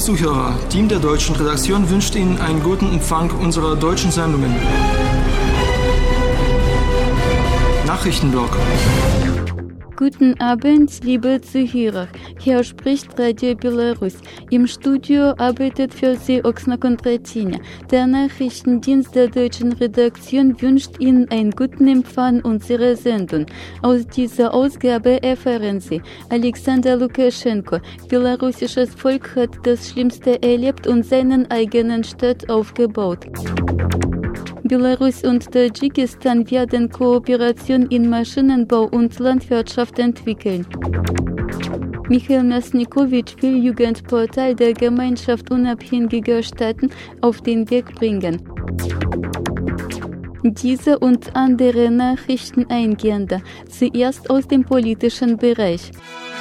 Zuhörer, Team der deutschen Redaktion wünscht Ihnen einen guten Empfang unserer deutschen Sendungen. Nachrichtenblock. Guten Abend, liebe Zuhörer. Hier spricht Radio Belarus. Im Studio arbeitet für Sie Oksana Kondratinya. Der Nachrichtendienst der deutschen Redaktion wünscht Ihnen einen guten Empfang unserer Sendung. Aus dieser Ausgabe erfahren Sie: Alexander Lukaschenko. Belarussisches Volk hat das Schlimmste erlebt und seinen eigenen Staat aufgebaut. Belarus und Tadschikistan werden Kooperation in Maschinenbau und Landwirtschaft entwickeln. Michail Masnikovic will Jugendportal der Gemeinschaft unabhängiger Staaten auf den Weg bringen. Diese und andere Nachrichten eingehender. Zuerst aus dem politischen Bereich.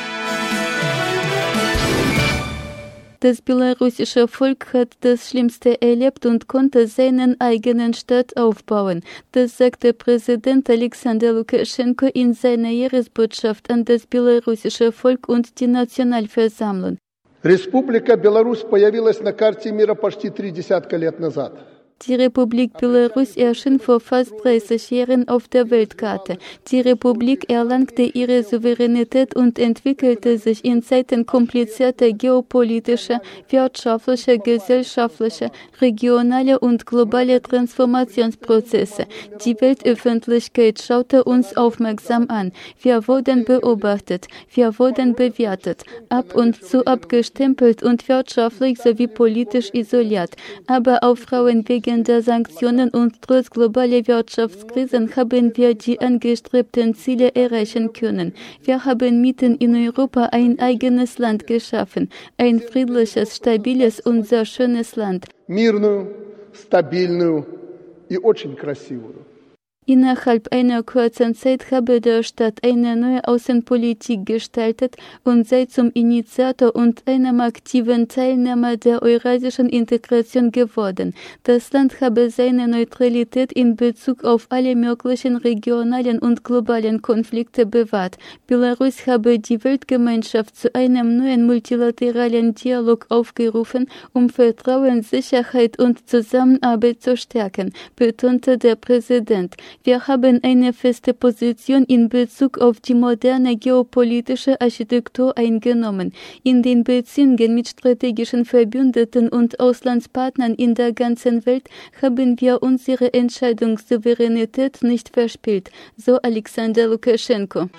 Das belarussische Volk hat das Schlimmste erlebt und konnte seinen eigenen Staat aufbauen. Das sagte Präsident Alexander Lukaschenko in seiner Jahresbotschaft an das belarussische Volk und die Nationalversammlung. Республика Беларусь появилась на карте мира почти 30 лет назад. Die Republik Belarus erschien vor fast 30 Jahren auf der Weltkarte. Die Republik erlangte ihre Souveränität und entwickelte sich in Zeiten komplizierter geopolitischer, wirtschaftlicher, gesellschaftlicher, regionaler und globaler Transformationsprozesse. Die Weltöffentlichkeit schaute uns aufmerksam an. Wir wurden beobachtet, wir wurden bewertet, ab und zu abgestempelt und wirtschaftlich sowie politisch isoliert. Aber auf Frauen wegen der Sanktionen und trotz globaler Wirtschaftskrisen haben wir die angestrebten Ziele erreichen können. Wir haben mitten in Europa ein eigenes Land geschaffen, ein friedliches, stabiles und sehr schönes Land. Мирную, стабильную и очень красивую. Innerhalb einer kurzen Zeit habe der Staat eine neue Außenpolitik gestaltet und sei zum Initiator und einem aktiven Teilnehmer der eurasischen Integration geworden. Das Land habe seine Neutralität in Bezug auf alle möglichen regionalen und globalen Konflikte bewahrt. Belarus habe die Weltgemeinschaft zu einem neuen multilateralen Dialog aufgerufen, um Vertrauen, Sicherheit und Zusammenarbeit zu stärken, betonte der Präsident. Wir haben eine feste Position in Bezug auf die moderne geopolitische Architektur eingenommen. In den Beziehungen mit strategischen Verbündeten und Auslandspartnern in der ganzen Welt haben wir unsere Entscheidungssouveränität nicht verspielt, so Alexander Lukaschenko.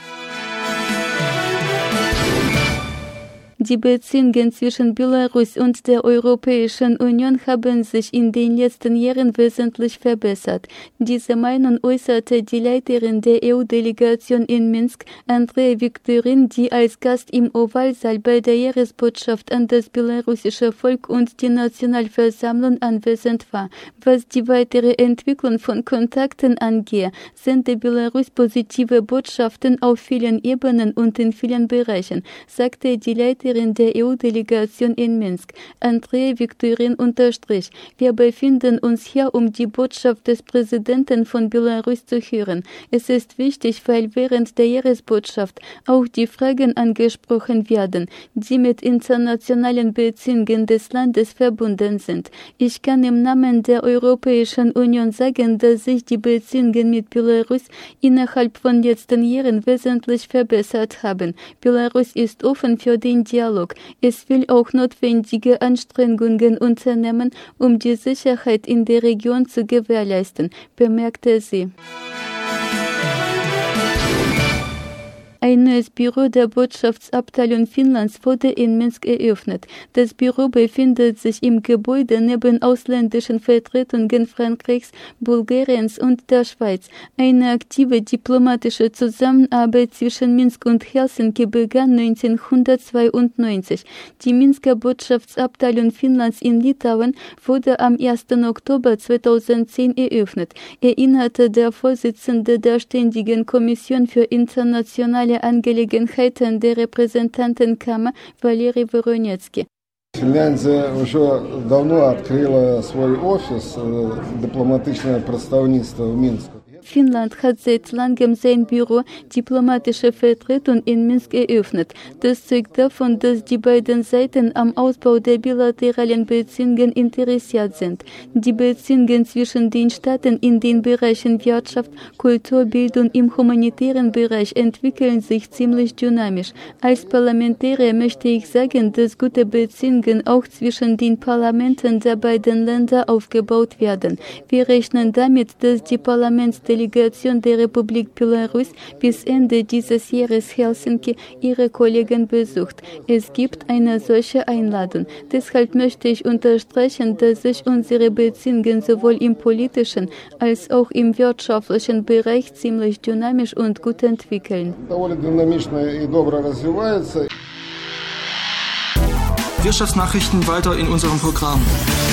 Die Beziehungen zwischen Belarus und der Europäischen Union haben sich in den letzten Jahren wesentlich verbessert. Diese Meinung äußerte die Leiterin der EU-Delegation in Minsk, Andrea Viktorin, die als Gast im Ovalsaal bei der Jahresbotschaft an das belarussische Volk und die Nationalversammlung anwesend war. Was die weitere Entwicklung von Kontakten angeht, sende Belarus positive Botschaften auf vielen Ebenen und in vielen Bereichen, sagte die Leiterin der EU-Delegation in Minsk. Andrea Viktorin unterstrich: Wir befinden uns hier, um die Botschaft des Präsidenten von Belarus zu hören. Es ist wichtig, weil während der Jahresbotschaft auch die Fragen angesprochen werden, die mit internationalen Beziehungen des Landes verbunden sind. Ich kann im Namen der Europäischen Union sagen, dass sich die Beziehungen mit Belarus innerhalb von letzten Jahren wesentlich verbessert haben. Belarus ist offen für den Dialog. Es will auch notwendige Anstrengungen unternehmen, um die Sicherheit in der Region zu gewährleisten, bemerkte sie. Ein neues Büro der Botschaftsabteilung Finnlands wurde in Minsk eröffnet. Das Büro befindet sich im Gebäude neben ausländischen Vertretungen Frankreichs, Bulgariens und der Schweiz. Eine aktive diplomatische Zusammenarbeit zwischen Minsk und Helsinki begann 1992. Die Minsker Botschaftsabteilung Finnlands in Litauen wurde am 1. Oktober 2010 eröffnet, erinnerte der Vorsitzende der Ständigen Kommission für internationale Angelegenheiten der Repräsentantenkammer Валерий Воронецкий. Фінляндія вже давно відкрила свій офіс, дипломатичне представництво в Мінську. Finnland hat seit langem sein Büro diplomatische Vertretung in Minsk eröffnet. Das zeugt davon, dass die beiden Seiten am Ausbau der bilateralen Beziehungen interessiert sind. Die Beziehungen zwischen den Staaten in den Bereichen Wirtschaft, Kultur, Bildung im humanitären Bereich entwickeln sich ziemlich dynamisch. Als Parlamentarier möchte ich sagen, dass gute Beziehungen auch zwischen den Parlamenten der beiden Länder aufgebaut werden. Wir rechnen damit, dass die Parlamentsdelegation der Republik Belarus bis Ende dieses Jahres Helsinki ihre Kollegen besucht. Es gibt eine solche Einladung. Deshalb möchte ich unterstreichen, dass sich unsere Beziehungen sowohl im politischen als auch im wirtschaftlichen Bereich ziemlich dynamisch und gut entwickeln. Wirtschaftsnachrichten weiter in unserem Programm.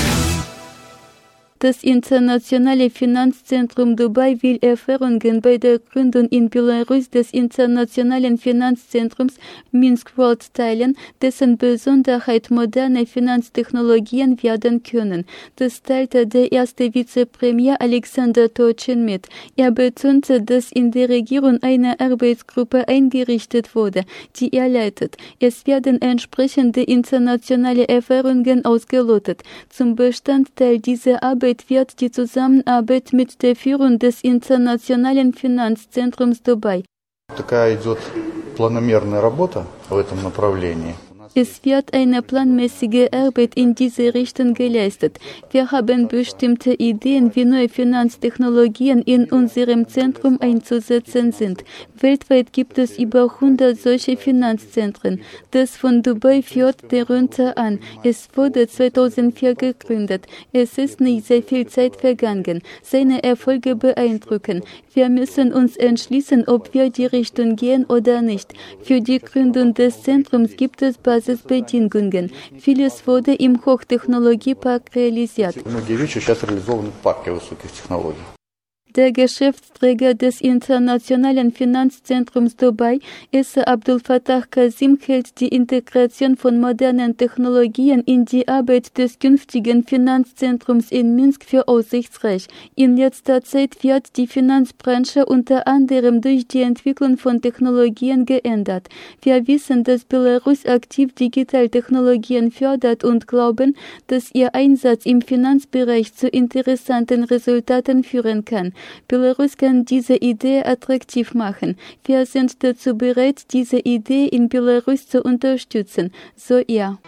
Das internationale Finanzzentrum Dubai will Erfahrungen bei der Gründung in Belarus des internationalen Finanzzentrums Minsk World teilen, dessen Besonderheit moderne Finanztechnologien werden können. Das teilte der erste Vizepremier Alexander Turchin mit. Er betonte, dass in der Regierung eine Arbeitsgruppe eingerichtet wurde, die er leitet. Es werden entsprechende internationale Erfahrungen ausgelotet. Zum Bestandteil dieser Arbeit wird die Zusammenarbeit mit der Führung des Internationalen Finanzzentrums Dubai. Такая идет планомерная работа в этом направлении. Es wird eine planmäßige Arbeit in diese Richtung geleistet. Wir haben bestimmte Ideen, wie neue Finanztechnologien in unserem Zentrum einzusetzen sind. Weltweit gibt es über 100 solche Finanzzentren. Das von Dubai führt darunter an. Es wurde 2004 gegründet. Es ist nicht sehr viel Zeit vergangen. Seine Erfolge beeindrucken. Wir müssen uns entschließen, ob wir die Richtung gehen oder nicht. Für die Gründung des Zentrums gibt es Basisbedingungen. Vieles wurde im Hochtechnologiepark realisiert. Der Geschäftsträger des Internationalen Finanzzentrums Dubai, Issa Abdul Fattah Kasim, hält die Integration von modernen Technologien in die Arbeit des künftigen Finanzzentrums in Minsk für aussichtsreich. In letzter Zeit wird die Finanzbranche unter anderem durch die Entwicklung von Technologien geändert. Wir wissen, dass Belarus aktiv Digitaltechnologien fördert und glauben, dass ihr Einsatz im Finanzbereich zu interessanten Resultaten führen kann. Belarus kann diese Idee attraktiv machen. Wir sind dazu bereit, diese Idee in Belarus zu unterstützen, so er.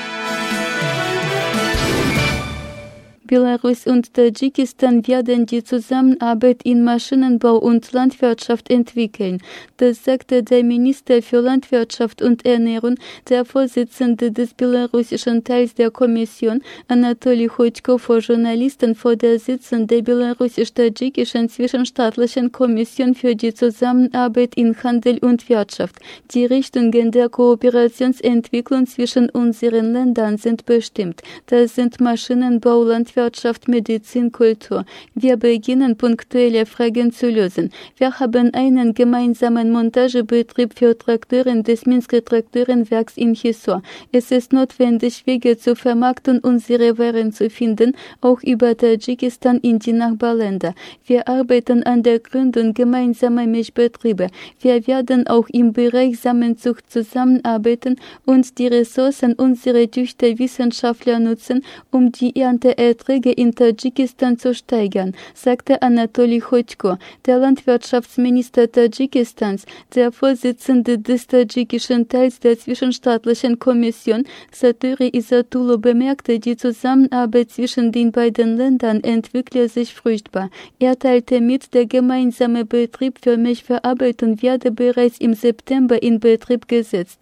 Belarus und Tadschikistan werden die Zusammenarbeit in Maschinenbau und Landwirtschaft entwickeln. Das sagte der Minister für Landwirtschaft und Ernährung, der Vorsitzende des belarussischen Teils der Kommission, Anatoli Chodko, vor Journalisten vor der Sitzung der belarussisch-tadschikischen Zwischenstaatlichen Kommission für die Zusammenarbeit in Handel und Wirtschaft. Die Richtungen der Kooperationsentwicklung zwischen unseren Ländern sind bestimmt. Das sind Maschinenbau, Landwirtschaft, Medizin, Kultur. Wir beginnen, punktuelle Fragen zu lösen. Wir haben einen gemeinsamen Montagebetrieb für Traktoren des Minsker Traktorenwerks in Chisor. Es ist notwendig, Wege zur Vermarktung unserer Waren zu finden, auch über Tadschikistan in die Nachbarländer. Wir arbeiten an der Gründung gemeinsamer Milchbetriebe. Wir werden auch im Bereich Samenzucht zusammenarbeiten und die Ressourcen unserer Züchterwissenschaftler nutzen, um die Ernteerträge in Tadschikistan zu steigern, sagte Anatoli Chodko. Der Landwirtschaftsminister Tadschikistans, der Vorsitzende des tadschikischen Teils der Zwischenstaatlichen Kommission, Saturi Isatulu, bemerkte, die Zusammenarbeit zwischen den beiden Ländern entwickle sich fruchtbar. Er teilte mit, der gemeinsame Betrieb für Milchverarbeitung werde bereits im September in Betrieb gesetzt.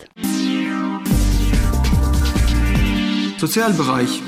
Sozialbereich.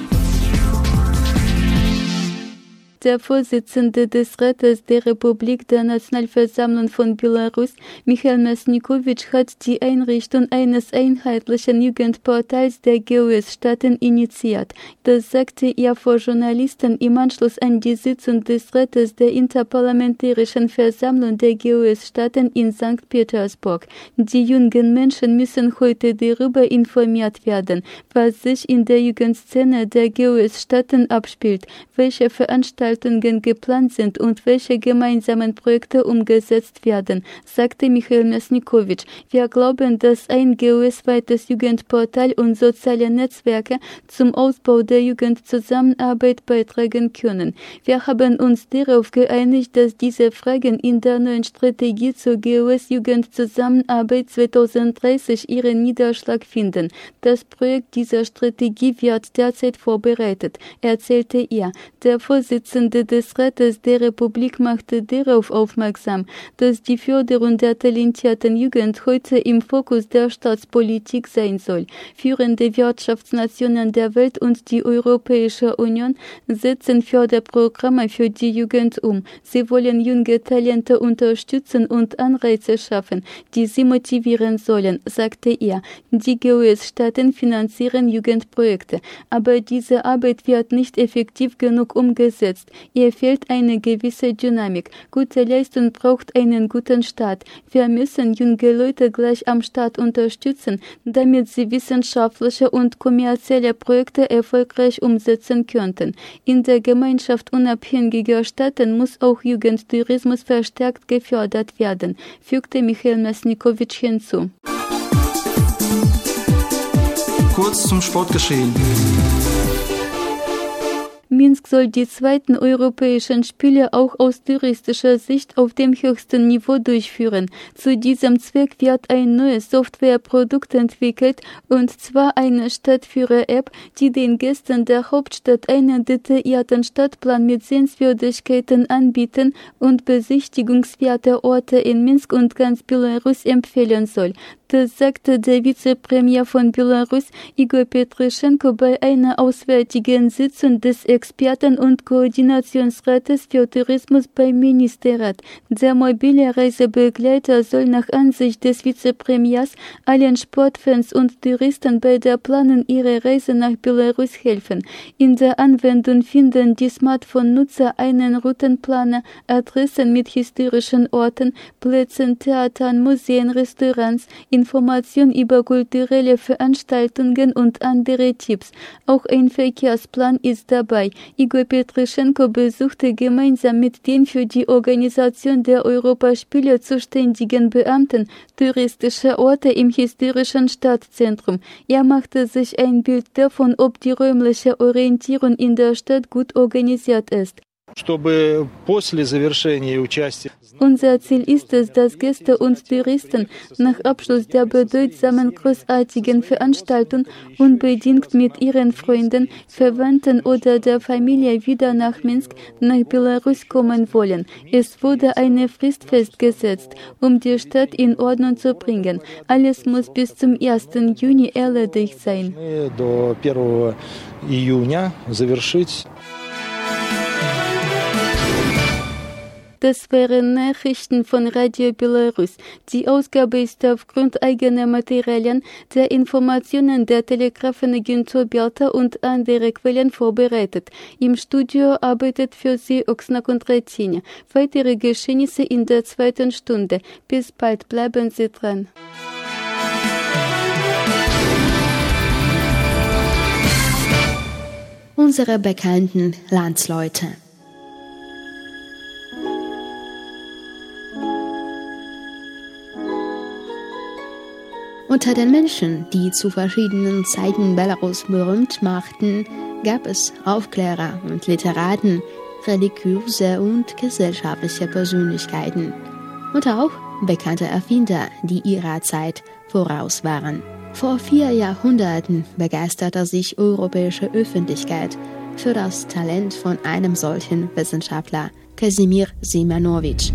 Der Vorsitzende des Rates der Republik der Nationalversammlung von Belarus, Michail Masnikowitsch, hat die Einrichtung eines einheitlichen Jugendportals der GUS-Staaten initiiert. Das sagte er vor Journalisten im Anschluss an die Sitzung des Rates der Interparlamentarischen Versammlung der GUS-Staaten in St. Petersburg. Die jungen Menschen müssen heute darüber informiert werden, was sich in der Jugendszene der GUS-Staaten abspielt, welche Veranstaltungen Veranstaltungen geplant sind und welche gemeinsamen Projekte umgesetzt werden, sagte Michail Mesnikowitsch. Wir glauben, dass ein GOS-weites Jugendportal und soziale Netzwerke zum Ausbau der Jugendzusammenarbeit beitragen können. Wir haben uns darauf geeinigt, dass diese Fragen in der neuen Strategie zur GOS-Jugendzusammenarbeit 2030 ihren Niederschlag finden. Das Projekt dieser Strategie wird derzeit vorbereitet, erzählte er. Der Vorsitzende des Rates der Republik machte darauf aufmerksam, dass die Förderung der talentierten Jugend heute im Fokus der Staatspolitik sein soll. Führende Wirtschaftsnationen der Welt und die Europäische Union setzen Förderprogramme für die Jugend um. Sie wollen junge Talente unterstützen und Anreize schaffen, die sie motivieren sollen, sagte er. Die GOS-Staaten finanzieren Jugendprojekte, aber diese Arbeit wird nicht effektiv genug umgesetzt. Ihr fehlt eine gewisse Dynamik. Gute Leistung braucht einen guten Start. Wir müssen junge Leute gleich am Start unterstützen, damit sie wissenschaftliche und kommerzielle Projekte erfolgreich umsetzen könnten. In der Gemeinschaft unabhängiger Staaten muss auch Jugendtourismus verstärkt gefördert werden, fügte Michail Mesnikowitsch hinzu. Kurz zum Sportgeschehen. Minsk soll die zweiten europäischen Spiele auch aus touristischer Sicht auf dem höchsten Niveau durchführen. Zu diesem Zweck wird ein neues Softwareprodukt entwickelt, und zwar eine Stadtführer-App, die den Gästen der Hauptstadt einen detaillierten Stadtplan mit Sehenswürdigkeiten anbieten und besichtigungswerte Orte in Minsk und ganz Belarus empfehlen soll. Das sagte der Vizepremier von Belarus, Igor Petryschenko, bei einer auswärtigen Sitzung des Experten- und Koordinationsrates für Tourismus beim Ministerrat. Der mobile Reisebegleiter soll nach Ansicht des Vizepremiers allen Sportfans und Touristen bei der Planung ihrer Reise nach Belarus helfen. In der Anwendung finden die Smartphone-Nutzer einen Routenplaner, Adressen mit historischen Orten, Plätzen, Theatern, Museen, Restaurants, Informationen über kulturelle Veranstaltungen und andere Tipps. Auch ein Verkehrsplan ist dabei. Igor Petryschenko besuchte gemeinsam mit den für die Organisation der Europaspiele zuständigen Beamten touristische Orte im historischen Stadtzentrum. Er machte sich ein Bild davon, ob die räumliche Orientierung in der Stadt gut organisiert ist. Unser Ziel ist es, dass Gäste und Touristen nach Abschluss der bedeutsamen großartigen Veranstaltung unbedingt mit ihren Freunden, Verwandten oder der Familie wieder nach Minsk, nach Belarus kommen wollen. Es wurde eine Frist festgesetzt, um die Stadt in Ordnung zu bringen. Alles muss bis zum 1. Juni erledigt sein. Das wären Nachrichten von Radio Belarus. Die Ausgabe ist aufgrund eigener Materialien der Informationen der Telegrafenagentur Belta und anderer Quellen vorbereitet. Im Studio arbeitet für Sie Oksana Kondratini. Weitere Geschehnisse in der zweiten Stunde. Bis bald, bleiben Sie dran. Unsere bekannten Landsleute. Unter den Menschen, die zu verschiedenen Zeiten Belarus berühmt machten, gab es Aufklärer und Literaten, religiöse und gesellschaftliche Persönlichkeiten und auch bekannte Erfinder, die ihrer Zeit voraus waren. Vor 4 Jahrhunderten begeisterte sich europäische Öffentlichkeit für das Talent von einem solchen Wissenschaftler, Kasimir Siemianowitsch.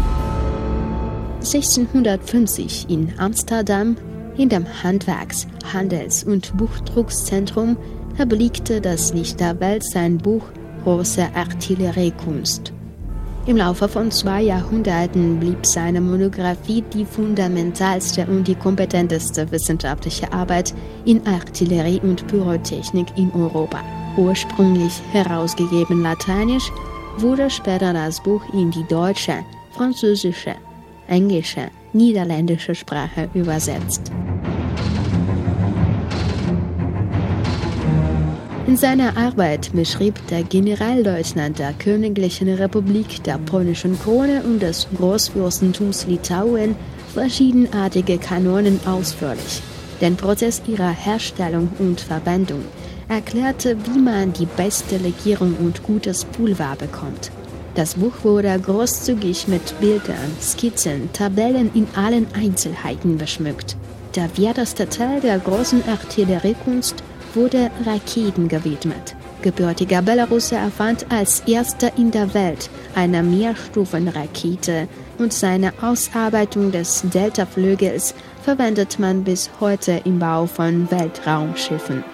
1650 in Amsterdam in dem Handwerks-, Handels- und Buchdruckszentrum erblickte das Licht der Welt sein Buch Große Artilleriekunst. Im Laufe von 2 Jahrhunderten blieb seine Monographie die fundamentalste und die kompetenteste wissenschaftliche Arbeit in Artillerie und Pyrotechnik in Europa. Ursprünglich herausgegeben lateinisch, wurde später das Buch in die deutsche, französische, englische, niederländische Sprache übersetzt. In seiner Arbeit beschrieb der Generalleutnant der Königlichen Republik der polnischen Krone und des Großfürstentums Litauen verschiedenartige Kanonen ausführlich, den Prozess ihrer Herstellung und Verwendung, erklärte, wie man die beste Legierung und gutes Pulver bekommt. Das Buch wurde großzügig mit Bildern, Skizzen, Tabellen in allen Einzelheiten beschmückt. Der werteste Teil der großen Artilleriekunst wurde Raketen gewidmet. Gebürtiger Belarusse erfand als erster in der Welt eine Mehrstufenrakete und seine Ausarbeitung des Delta-Flügels verwendet man bis heute im Bau von Weltraumschiffen.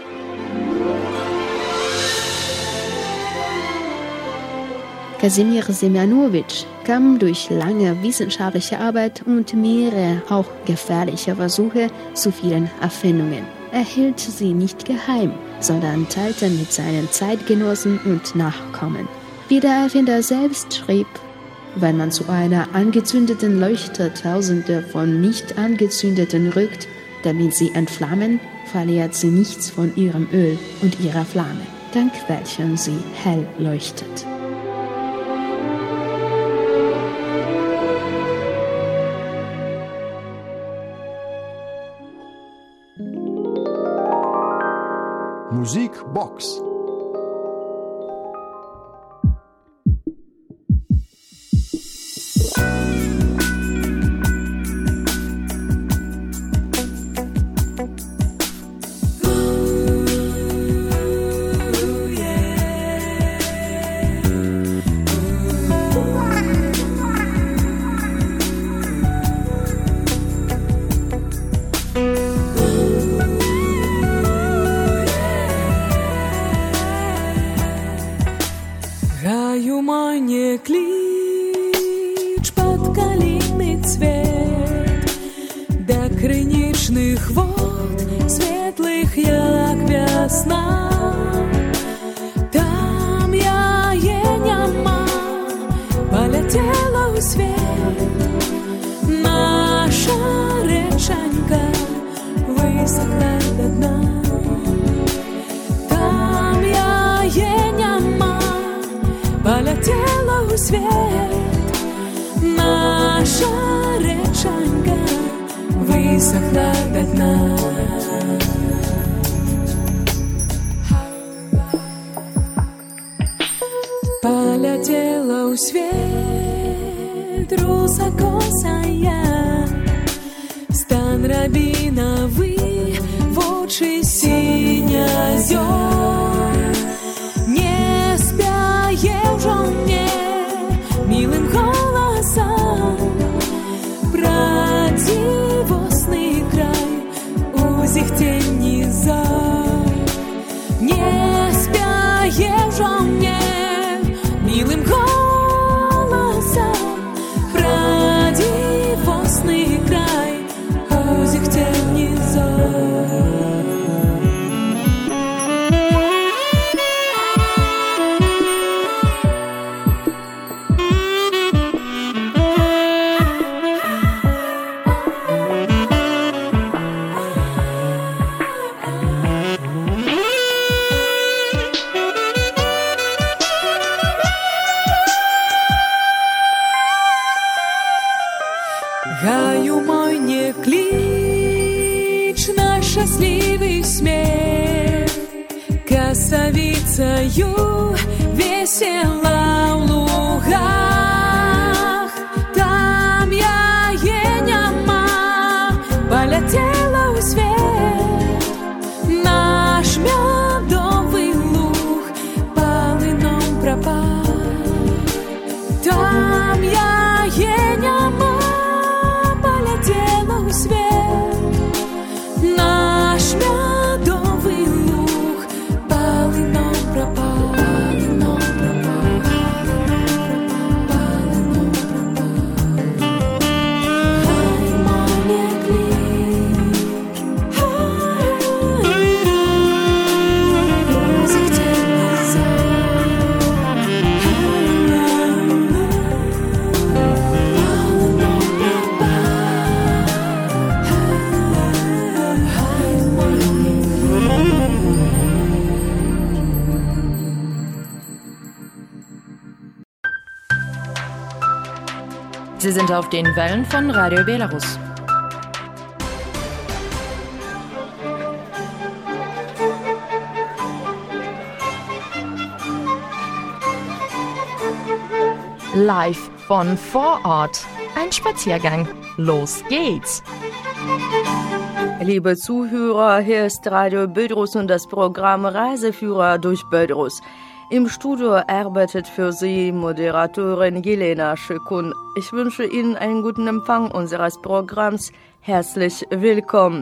Kasimir Semjanowitsch kam durch lange wissenschaftliche Arbeit und mehrere auch gefährliche Versuche zu vielen Erfindungen. Er hielt sie nicht geheim, sondern teilte mit seinen Zeitgenossen und Nachkommen. Wie der Erfinder selbst schrieb: Wenn man zu einer angezündeten Leuchte Tausende von nicht angezündeten rückt, damit sie entflammen, verliert sie nichts von ihrem Öl und ihrer Flamme, dank welchem sie hell leuchtet. Musikbox. Кліч під калійний цвіт, до кринічних вод, світлих, як весна. Там я нема, полетела у світ. Наша речанька висохла до дна. Там я нема, полетела у свет, наша речанька высохла до дна. Полетела у свет, русокосая, стан рябиновый, в очи синя озер. Вже мне милым голосом про дивосный край узих тени зор. Не спяешь же мне милым голосом про дивосный край узих тени зор. Гаю мой не клич на счастливый смех, косовицею весела в лугах. Там я нема, полетела у свет, наш медовый луг полыном пропал. Там я нема, полетела у свет, наш медовый луг полыном пропал, полыном пропал. Sie sind auf den Wellen von Radio Belarus. Live von vor Ort. Ein Spaziergang. Los geht's! Liebe Zuhörer, hier ist Radio Belarus und das Programm Reiseführer durch Belarus. Im Studio arbeitet für Sie Moderatorin Jelena Schekun. Ich wünsche Ihnen einen guten Empfang unseres Programms. Herzlich willkommen.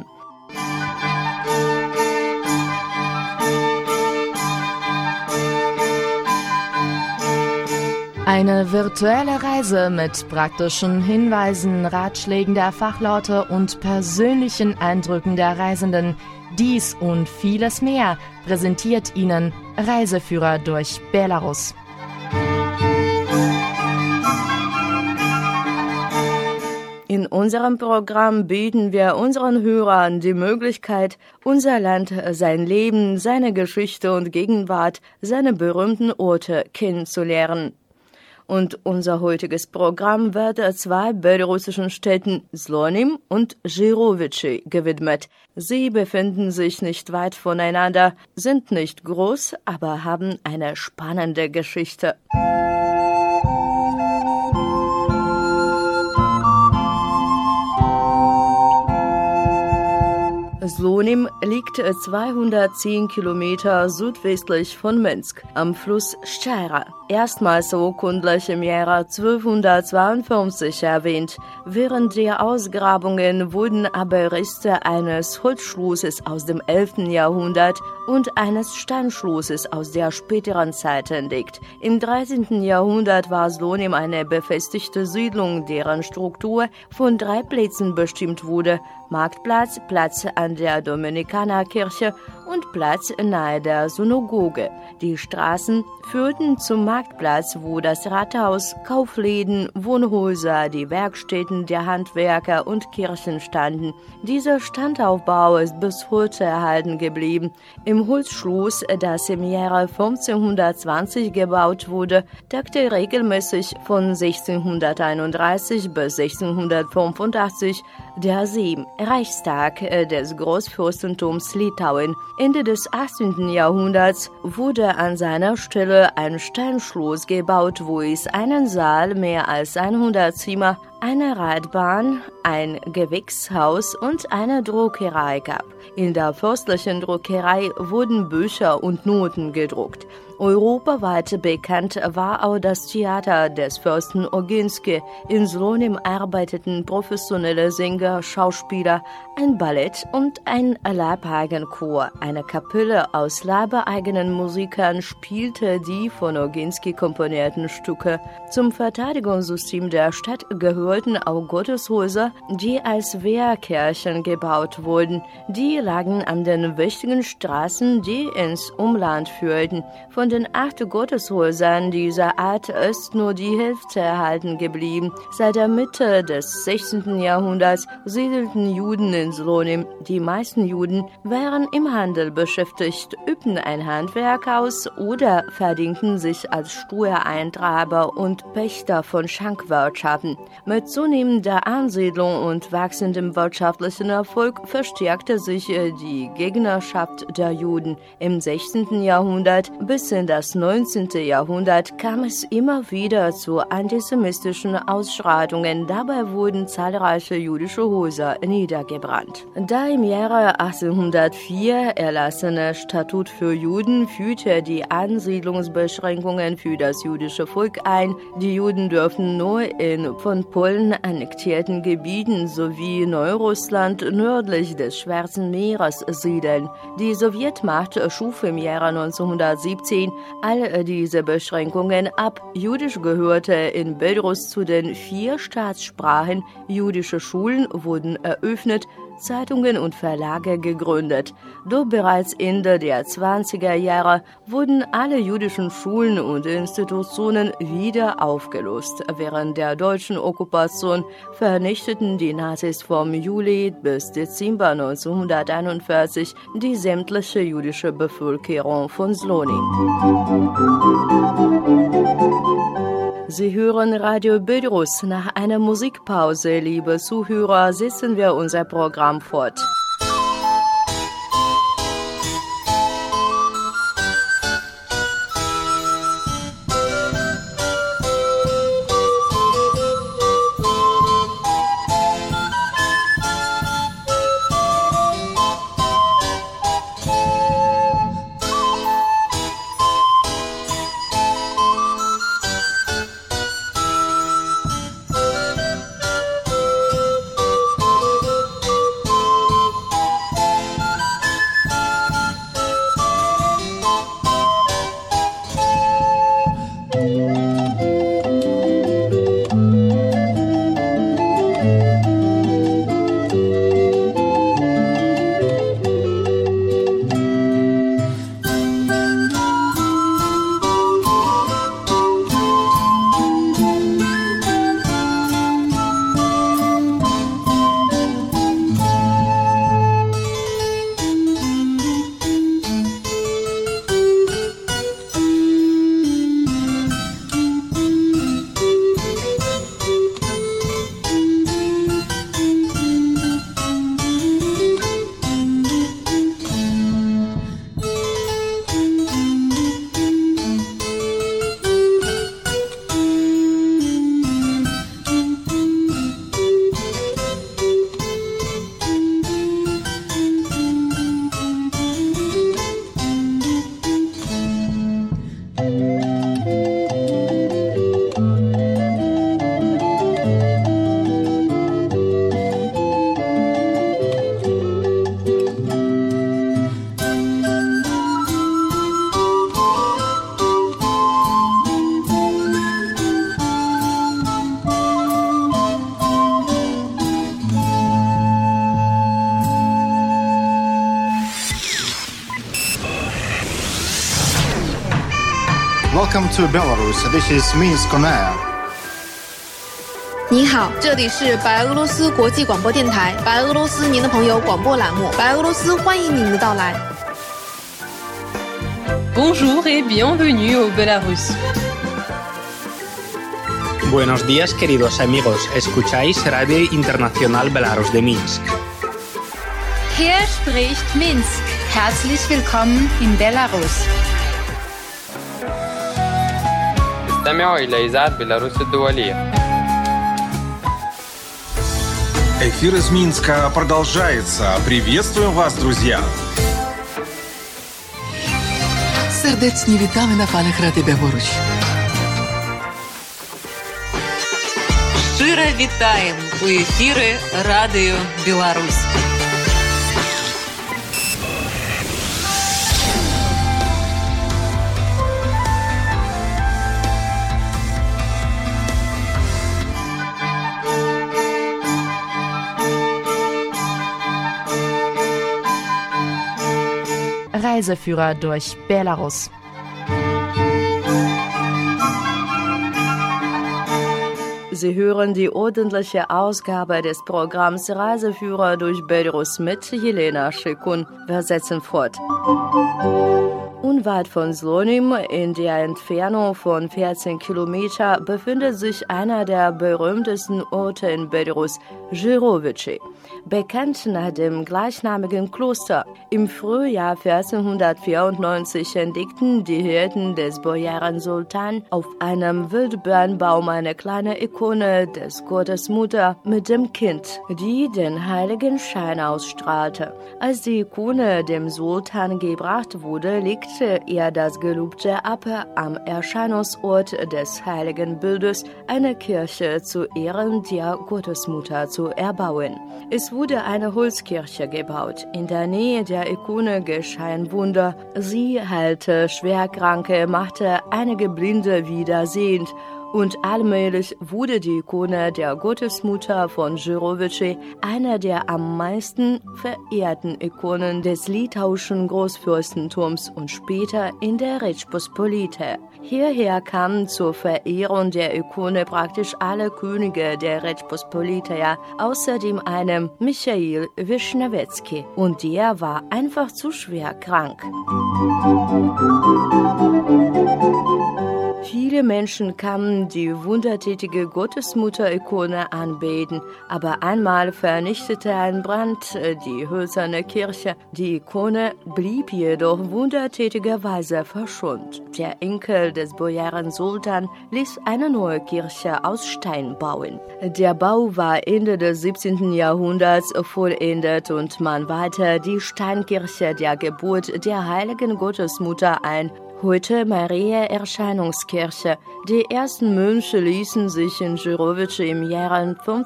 Eine virtuelle Reise mit praktischen Hinweisen, Ratschlägen der Fachleute und persönlichen Eindrücken der Reisenden. Dies und vieles mehr präsentiert Ihnen Reiseführer durch Belarus. In unserem Programm bieten wir unseren Hörern die Möglichkeit, unser Land, sein Leben, seine Geschichte und Gegenwart, seine berühmten Orte kennenzulernen. Und unser heutiges Programm wird zwei belarussischen Städten Zlonim und Žirovice gewidmet. Sie befinden sich nicht weit voneinander, sind nicht groß, aber haben eine spannende Geschichte. Zlonim liegt 210 Kilometer südwestlich von Minsk am Fluss Schara. Erstmals urkundlich im Jahre 1252 erwähnt. Während der Ausgrabungen wurden aber Reste eines Holzschlosses aus dem 11. Jahrhundert und eines Steinschlosses aus der späteren Zeit entdeckt. Im 13. Jahrhundert war Zlonim eine befestigte Siedlung, deren Struktur von 3 Plätzen bestimmt wurde: Marktplatz, Platz an der Dominikanerkirche und Platz nahe der Synagoge. Die Straßen führten zum Marktplatz, wo das Rathaus, Kaufläden, Wohnhäuser, die Werkstätten der Handwerker und Kirchen standen. Dieser Standaufbau ist bis heute erhalten geblieben. Im Holzschloss, das im Jahre 1520 gebaut wurde, tagte regelmäßig von 1631 bis 1685 der Sejm, Reichstag des Großfürstentums Litauen. Ende des 18. Jahrhunderts wurde an seiner Stelle ein Steinschloss gebaut, wo es einen Saal, mehr als 100 Zimmer, eine Reitbahn, ein Gewächshaus und eine Druckerei gab. In der fürstlichen Druckerei wurden Bücher und Noten gedruckt. Europaweit bekannt war auch das Theater des Fürsten Oginsky. In Zlonim arbeiteten professionelle Sänger, Schauspieler, ein Ballett und ein Leibeigenchor. Eine Kapelle aus leibeigenen Musikern spielte die von Oginsky komponierten Stücke. Zum Verteidigungssystem der Stadt gehörten auch Gotteshäuser, die als Wehrkirchen gebaut wurden. Die lagen an den wichtigen Straßen, die ins Umland führten. Von den 8 Gotteshäusern dieser Art ist nur die Hälfte erhalten geblieben. Seit der Mitte des 16. Jahrhunderts siedelten Juden in Zlonim. Die meisten Juden waren im Handel beschäftigt, übten ein Handwerk aus oder verdienten sich als Steuereintreiber und Pächter von Schankwirtschaften. Mit zunehmender Ansiedlung und wachsendem wirtschaftlichen Erfolg verstärkte sich die Gegnerschaft der Juden. Im 16. Jahrhundert bis in das 19. Jahrhundert kam es immer wieder zu antisemitischen Ausschreitungen. Dabei wurden zahlreiche jüdische Häuser niedergebrannt. Da im Jahre 1804 erlassene Statut für Juden führte die Ansiedlungsbeschränkungen für das jüdische Volk ein. Die Juden dürfen nur in von Polen annektierten Gebieten sowie Neurussland nördlich des Schwarzen Meeres siedeln. Die Sowjetmacht schuf im Jahre 1917 all diese Beschränkungen ab. Jüdisch gehörte in Belarus zu den 4 Staatssprachen. Jüdische Schulen wurden eröffnet, Zeitungen und Verlage gegründet. Doch bereits Ende der 20er Jahre wurden alle jüdischen Schulen und Institutionen wieder aufgelöst. Während der deutschen Okkupation vernichteten die Nazis vom Juli bis Dezember 1941 die sämtliche jüdische Bevölkerung von Zlonim. Sie hören Radio Belarus. Nach einer Musikpause, liebe Zuhörer, setzen wir unser Programm fort. Welcome to Belarus. This is Minsk on Air. 你好，这里是白俄罗斯国际广播电台白俄罗斯您的朋友广播栏目，白俄罗斯欢迎您的到来。 Bonjour et bienvenue au Belarus. Buenos días, queridos amigos. Escucháis Radio Internacional Belarus de Minsk. Hier spricht Minsk. Herzlich willkommen in Belarus. استمعوا إلى إذاعة بيلاروس الدولية. Эфир из Минска продолжается. Приветствуем вас, друзья! Serdecznie witamy na falach Rady Białoruś. Щиро вітаємо у ефірі Радіо Білорусь. Reiseführer durch Belarus. Sie hören die ordentliche Ausgabe des Programms Reiseführer durch Belarus mit Jelena Schikun. Wir setzen fort. Unweit von Slonim, in der Entfernung von 14 Kilometern, befindet sich einer der berühmtesten Orte in Belarus, Żyrowice, bekannt nach dem gleichnamigen Kloster. Im Frühjahr 1494 entdeckten die Hirten des Bojaren Sultan auf einem Wildbeerenbaum eine kleine Ikone des Gottesmutter mit dem Kind, die den heiligen Schein ausstrahlte. Als die Ikone dem Sultan gebracht wurde, legte er das Gelübde ab, am Erscheinungsort des heiligen Bildes eine Kirche zu Ehren der Gottesmutter zu erbauen. Es wurde eine Holzkirche gebaut. In der Nähe der Ikone geschah ein Wunder. Sie heilte Schwerkranke, machte einige Blinde wieder sehend. Und allmählich wurde die Ikone der Gottesmutter von Żyrowice eine der am meisten verehrten Ikonen des litauischen Großfürstentums und später in der Rzeczpospolitei. Hierher kamen zur Verehrung der Ikone praktisch alle Könige der Rzeczpospolitei, außerdem einem Michail Wischnewecki, und der war einfach zu schwer krank. Viele Menschen kamen die wundertätige Gottesmutter-Ikone anbeten, aber einmal vernichtete ein Brand die hölzerne Kirche. Die Ikone blieb jedoch wundertätigerweise verschont. Der Enkel des Bojaren Sultan ließ eine neue Kirche aus Stein bauen. Der Bau war Ende des 17. Jahrhunderts vollendet und man weihte die Steinkirche der Geburt der heiligen Gottesmutter ein. Heute Maria-Erscheinungskirche. Die ersten Mönche ließen sich in Żyrowice im Jahre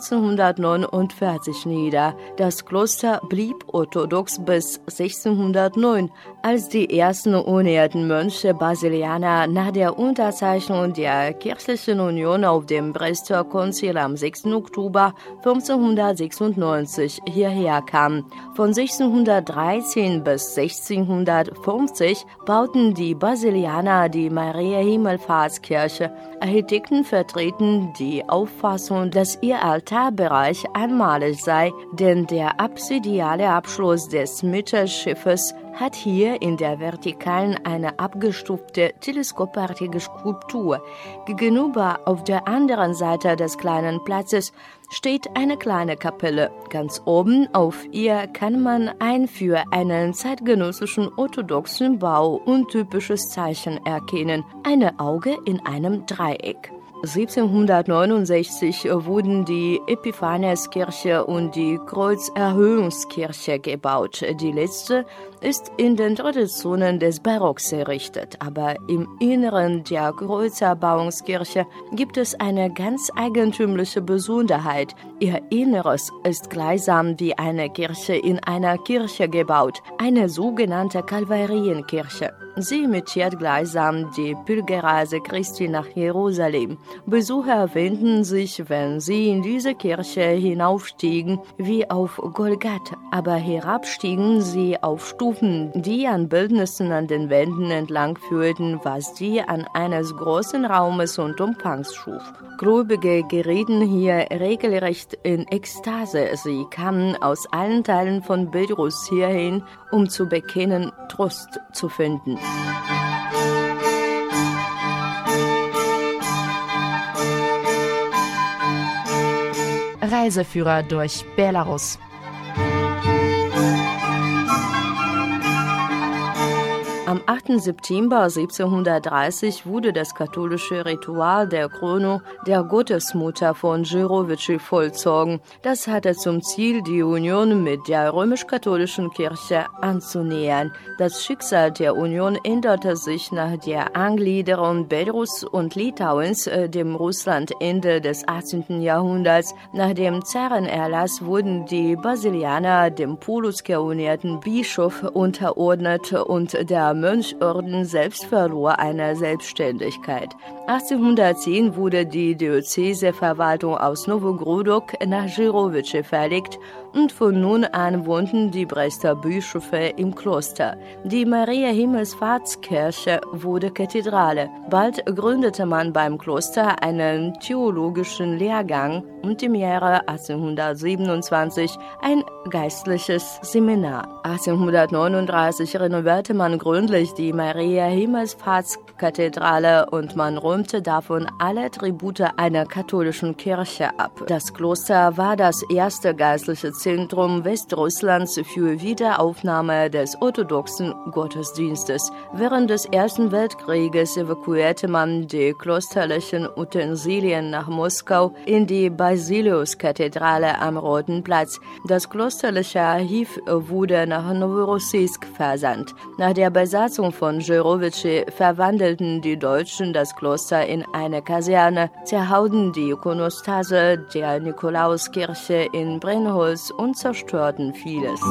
1549 nieder. Das Kloster blieb orthodox bis 1609, als die ersten unehrten Mönche Basilianer nach der Unterzeichnung der kirchlichen Union auf dem Brester Konzil am 6. Oktober 1596 hierher kamen. Von 1613 bis 1650 bauten die Basilianer die Maria-Himmelfahrtskirche. Architekten vertreten die Auffassung, dass ihr Altarbereich einmalig sei, denn der absidiale Abschluss des Mittelschiffes hat hier in der Vertikalen eine abgestufte, teleskopartige Skulptur. Gegenüber auf der anderen Seite des kleinen Platzes steht eine kleine Kapelle. Ganz oben auf ihr kann man ein für einen zeitgenössischen orthodoxen Bau untypisches Zeichen erkennen: ein Auge in einem Dreieck. 1769 wurden die Epiphaniaskirche und die Kreuzerhöhungskirche gebaut. Die letzte ist in den Traditionen des Barocks errichtet, aber im Inneren der Kreuzerbauungskirche gibt es eine ganz eigentümliche Besonderheit. Ihr Inneres ist gleichsam wie eine Kirche in einer Kirche gebaut, eine sogenannte Kalvarienkirche. Sie imitiert gleichsam die Pilgerreise Christi nach Jerusalem. Besucher wenden sich, wenn sie in diese Kirche hinaufstiegen, wie auf Golgatha, aber herabstiegen sie auf Stufen, die an Bildnissen an den Wänden entlang führten, was die an eines großen Raumes und Umfangs schuf. Gläubige gerieten hier regelrecht in Ekstase. Sie kamen aus allen Teilen von Belarus hierhin, um zu bekennen, Trost zu finden. Reiseführer durch Belarus. Am 8. September 1730 wurde das katholische Ritual der Krönung der Gottesmutter von Żyrowice vollzogen. Das hatte zum Ziel, die Union mit der römisch-katholischen Kirche anzunähern. Das Schicksal der Union änderte sich nach der Angliederung Belarus und Litauens, dem Russlandende des 18. Jahrhunderts. Nach dem Zarenerlass wurden die Basilianer dem Paulus-geunierten Bischof unterordnet und der Mönchorden selbst verlor eine Selbstständigkeit. 1810 wurde die Diözeseverwaltung aus Nowogrodok nach Żyrowice verlegt und von nun an wohnten die Brester Bischöfe im Kloster. Die Maria-Himmelfahrtskirche wurde Kathedrale. Bald gründete man beim Kloster einen theologischen Lehrgang und im Jahre 1827 ein geistliches Seminar. 1839 renovierte man gründlich die Maria-Himmelfahrtskathedrale und man räumte davon alle Attribute einer katholischen Kirche ab. Das Kloster war das erste geistliche Zentrum Westrusslands für Wiederaufnahme des orthodoxen Gottesdienstes. Während des Ersten Weltkrieges evakuierte man die klosterlichen Utensilien nach Moskau in die Basiliuskathedrale am Roten Platz. Das klosterliche Archiv wurde nach Novorossiysk versandt. Nach der Besatzung von Żyrowice verwandelten die Deutschen das Kloster in eine Kaserne, zerhauten die Ikonostase der Nikolauskirche in Brennholz und zerstörten vieles.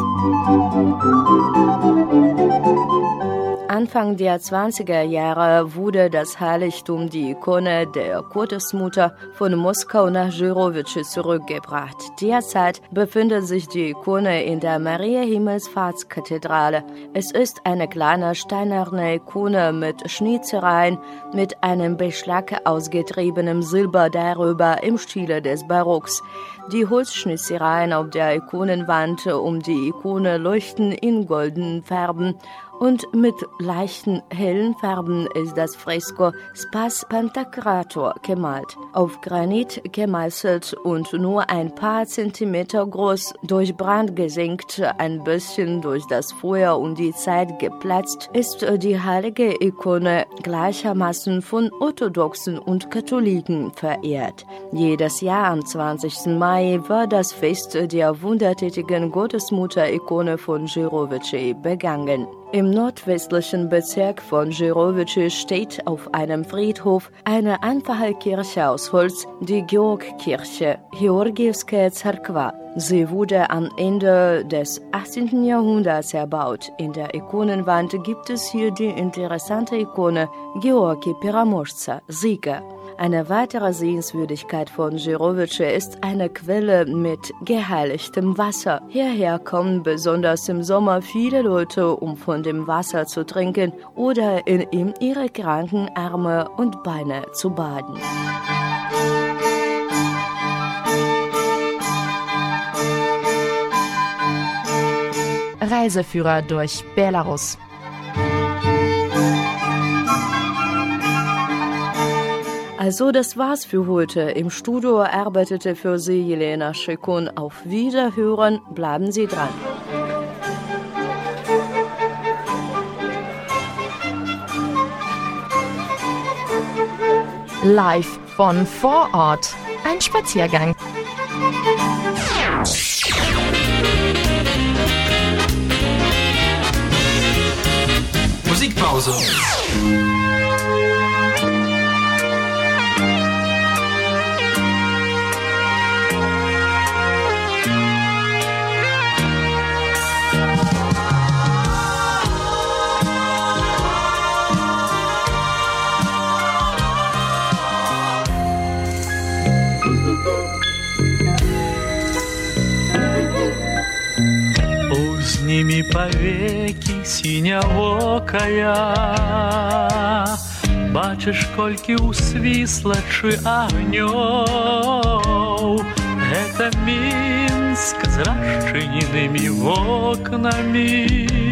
Anfang der 20er Jahre wurde das Heiligtum, die Ikone der Gottesmutter, von Moskau nach Żyrowice zurückgebracht. Derzeit befindet sich die Ikone in der Maria-Himmelfahrtskathedrale. Es ist eine kleine steinerne Ikone mit Schnitzereien, mit einem Beschlag aus getriebenem Silber darüber im Stile des Barocks. Die Holzschnitzereien auf der Ikonenwand um die Ikone leuchten in goldenen Farben und mit leichten hellen Farben ist das Fresko Spas Pantokrator gemalt. Auf Granit gemeißelt und nur ein paar Zentimeter groß, durch Brand gesenkt, ein bisschen durch das Feuer und die Zeit geplatzt, ist die heilige Ikone gleichermaßen von Orthodoxen und Katholiken verehrt. Jedes Jahr am 20. Mai war das Fest der wundertätigen Gottesmutter-Ikone von Žirovice begangen. Im nordwestlichen Bezirk von Žirovice steht auf einem Friedhof eine einfache Kirche aus Holz, die Georgkirche, Georgievskaya Cerkva. Sie wurde am Ende des 18. Jahrhunderts erbaut. In der Ikonenwand gibt es hier die interessante Ikone Georgi Piramoschza, Sieger. Eine weitere Sehenswürdigkeit von Žirovice ist eine Quelle mit geheiligtem Wasser. Hierher kommen besonders im Sommer viele Leute, um von dem Wasser zu trinken oder in ihm ihre kranken Arme und Beine zu baden. Reiseführer durch Belarus. Also das war's für heute. Im Studio arbeitete für Sie Jelena Schikun. Auf Wiederhören, bleiben Sie dran. Live von vor Ort. Ein Spaziergang. Musikpause. Поздними повеки синявокая, бачиш, кольки усвисла чи огнёв. Это Минск с расчиненными окнами.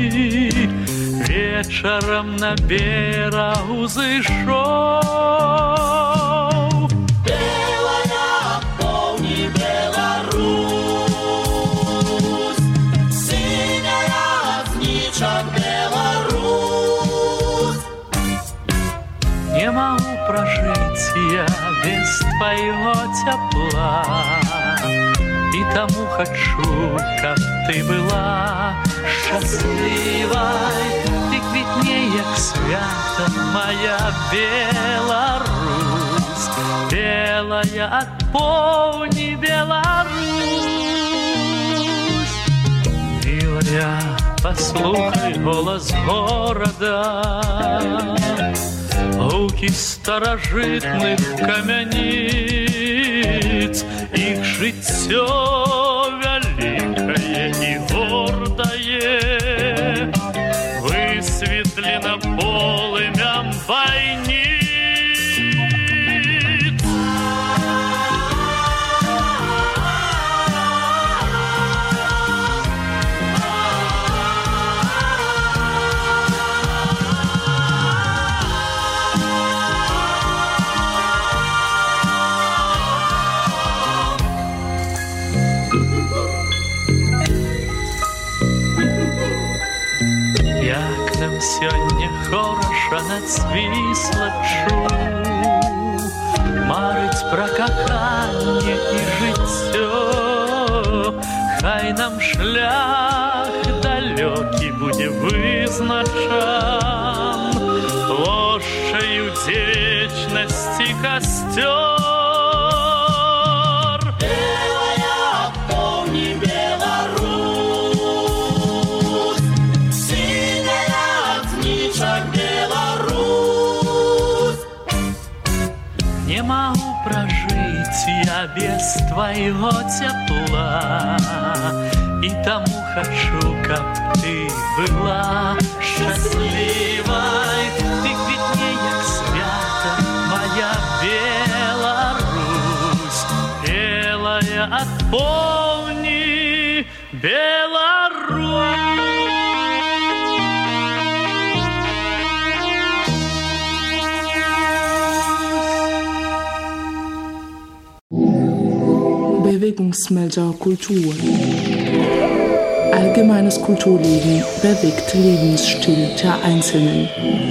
Вечером на берегу зашел. Белая полни Беларусь, синяя зничок Беларусь. Не могу прожить я без твоего тепла, и тому хочу, как ты была счастливой. Ты квітне, як свято, моя Беларусь, белая от повні Беларусь. Милая, послухай голос города, гуки старожитных камяниц, их життё великое и гордое высветлено полымям войниц. Сьогодні хороша надсвісла чу, марить про кохання і життя. Хай нам шлях далекий буде визначан, площею вечности костер. Белая полни Беларусь, синяя зничок Беларусь. Не могу прожить я без твоего тепла, и тому хочу, как ты была счастливой. Ты квітне, як свято, моя Беларусь, белая от повні Беларусь. Bewegungsmelder Kultur. Allgemeines Kulturleben bewegt Lebensstil der Einzelnen.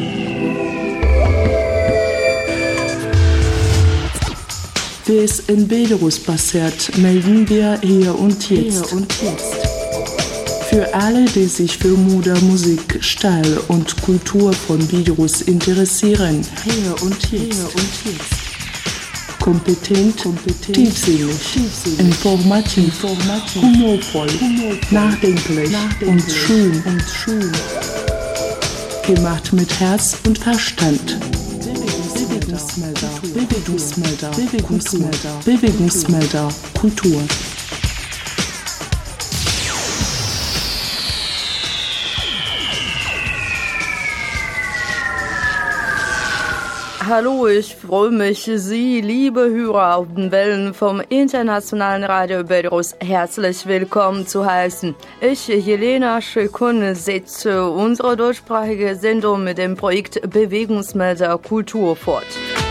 Wie es in Belarus passiert, melden wir hier und jetzt. Für alle, die sich für Mode, Musik, Style und Kultur von Belarus interessieren, hier und jetzt. Kompetent, tiefsinnig, informativ, humorvoll, nachdenklich und schön. Gemacht mit Herz und Verstand. Bewegungsmelder, Kultur. Hallo, ich freue mich, Sie, liebe Hörer auf den Wellen vom Internationalen Radio Belarus, herzlich willkommen zu heißen. Ich, Jelena Schikun, setze unsere deutschsprachige Sendung mit dem Projekt Bewegungsmelder Kultur fort.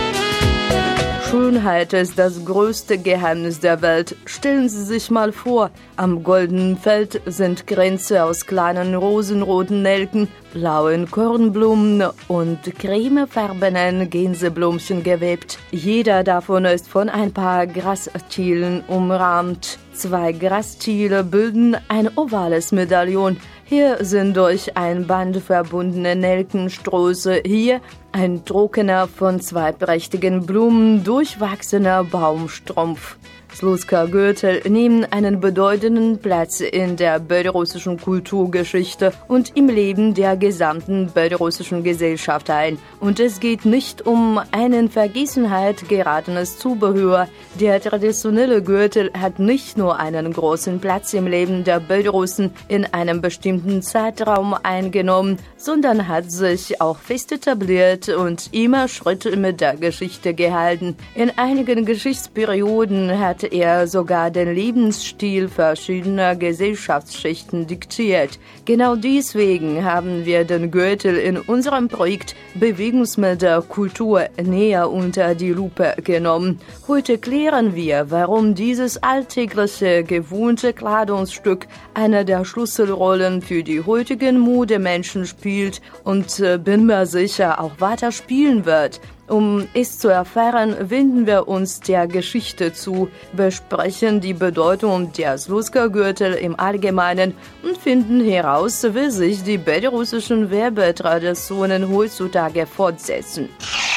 Schönheit ist das größte Geheimnis der Welt. Stellen Sie sich mal vor, am goldenen Feld sind Kränze aus kleinen rosenroten Nelken, blauen Kornblumen und cremefarbenen Gänseblümchen gewebt. Jeder davon ist von ein paar Grasstielen umrahmt. 2 Grasstiele bilden ein ovales Medaillon. Hier sind durch ein Band verbundene Nelkensträuße, hier ein trockener, von 2 prächtigen Blumen durchwachsener Baumstrumpf. Slutska-Gürtel nehmen einen bedeutenden Platz in der belarussischen Kulturgeschichte und im Leben der gesamten belarussischen Gesellschaft ein. Und es geht nicht um ein in Vergessenheit geratenes Zubehör. Der traditionelle Gürtel hat nicht nur einen großen Platz im Leben der Belarussen in einem bestimmten Zeitraum eingenommen, sondern hat sich auch fest etabliert und immer Schritt mit der Geschichte gehalten. In einigen Geschichtsperioden hat er sogar den Lebensstil verschiedener Gesellschaftsschichten diktiert. Genau deswegen haben wir den Gürtel in unserem Projekt Bewegungsmelder Kultur näher unter die Lupe genommen. Heute klären wir, warum dieses alltägliche, gewohnte Kleidungsstück eine der Schlüsselrollen für die heutigen Modemenschen spielt und bin mir sicher auch weiter spielen wird. Um es zu erfahren, wenden wir uns der Geschichte zu, besprechen die Bedeutung der Slutska-Gürtel im Allgemeinen und finden heraus, wie sich die belarussischen Werbetraditionen heutzutage fortsetzen.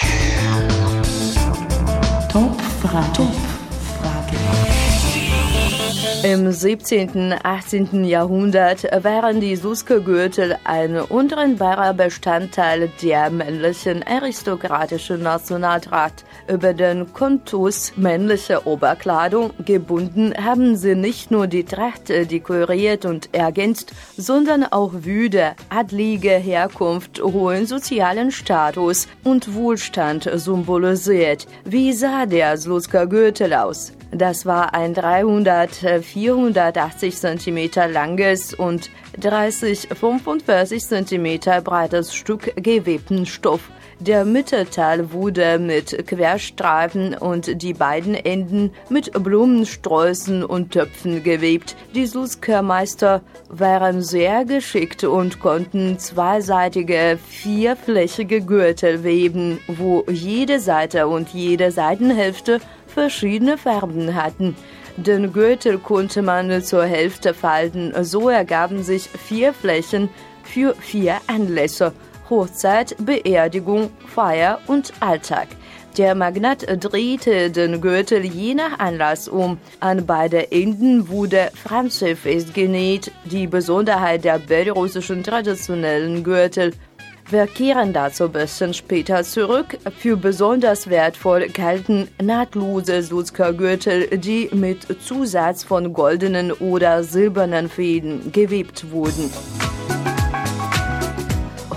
Top-Frage. Im 17. 18. Jahrhundert waren die Slutska-Gürtel ein untrennbarer Bestandteil der männlichen aristokratischen Nationaltracht. Über den Kontus männlicher Oberkleidung gebunden haben sie nicht nur die Tracht dekoriert und ergänzt, sondern auch Würde, adlige Herkunft, hohen sozialen Status und Wohlstand symbolisiert. Wie sah der Slutska-Gürtel aus? Das war ein 480 cm langes und 30-45 cm breites Stück gewebten Stoff. Der Mittelteil wurde mit Querstreifen und die beiden Enden mit Blumensträußen und Töpfen gewebt. Die Slutska-Meister waren sehr geschickt und konnten zweiseitige, vierflächige Gürtel weben, wo jede Seite und jede Seitenhälfte verschiedene Farben hatten. Den Gürtel konnte man zur Hälfte falten, so ergaben sich 4 Flächen für 4 Anlässe: Hochzeit, Beerdigung, Feier und Alltag. Der Magnat drehte den Gürtel je nach Anlass um. An beide Enden wurde Franze festgenäht, die Besonderheit der belarussischen traditionellen Gürtel. Wir kehren dazu ein bisschen später zurück. Für besonders wertvoll galten nahtlose Slutska-Gürtel, die mit Zusatz von goldenen oder silbernen Fäden gewebt wurden.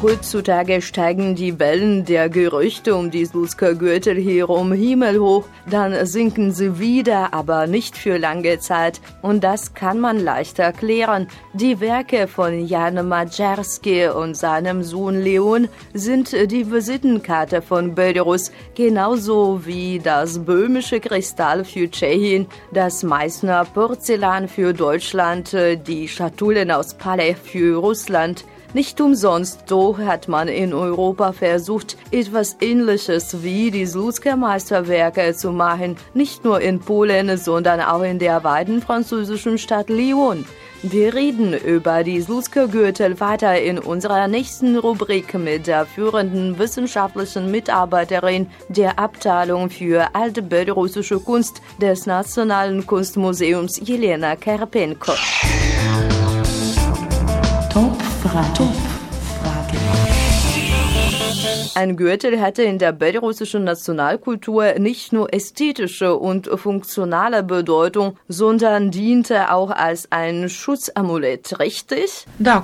Heutzutage steigen die Wellen der Gerüchte um die Slutsker Gürtel herum himmelhoch, dann sinken sie wieder, aber nicht für lange Zeit. Und das kann man leicht erklären. Die Werke von Jan Majerski und seinem Sohn Leon sind die Visitenkarte von Belarus, genauso wie das böhmische Kristall für Tschechien, das Meißner Porzellan für Deutschland, die Schatullen aus Palais für Russland. Nicht umsonst doch hat man in Europa versucht, etwas Ähnliches wie die Slutsker Meisterwerke zu machen, nicht nur in Polen, sondern auch in der weiten französischen Stadt Lyon. Wir reden über die Slutsker Gürtel weiter in unserer nächsten Rubrik mit der führenden wissenschaftlichen Mitarbeiterin der Abteilung für alte belarussische Kunst des Nationalen Kunstmuseums Jelena Karpenko. Top-Frage. Ein Gürtel hatte in der belarussischen Nationalkultur nicht nur ästhetische und funktionale Bedeutung, sondern diente auch als ein Schutzamulett, richtig? Ja,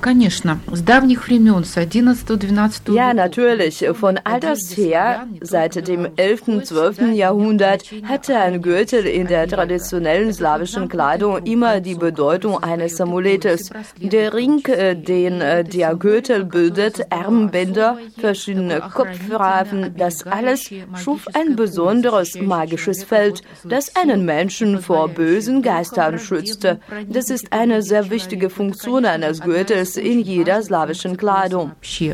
natürlich. Von alters her, seit dem 11. 12. Jahrhundert, hatte ein Gürtel in der traditionellen slawischen Kleidung immer die Bedeutung eines Amulettes. Der Ring, den der Gürtel bildet, Armbänder, verschiedene Kopfrafen, das alles schuf ein besonderes magisches Feld, das einen Menschen vor bösen Geistern schützte. Das ist eine sehr wichtige Funktion eines Gürtels in jeder slawischen Kleidung.